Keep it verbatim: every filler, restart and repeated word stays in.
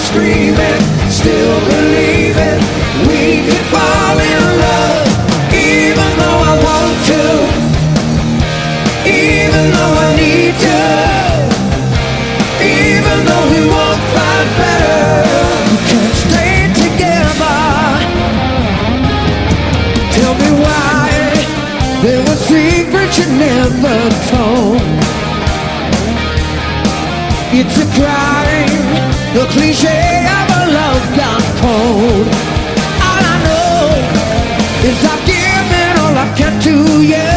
screaming, still believing we could fall in love. Even though I want to, even though I need to, even though we won't find better, we can't stay together. Tell me why there were secrets you never told. It's a crime, the cliche of a love gone cold. All I know is I've given all I can to you.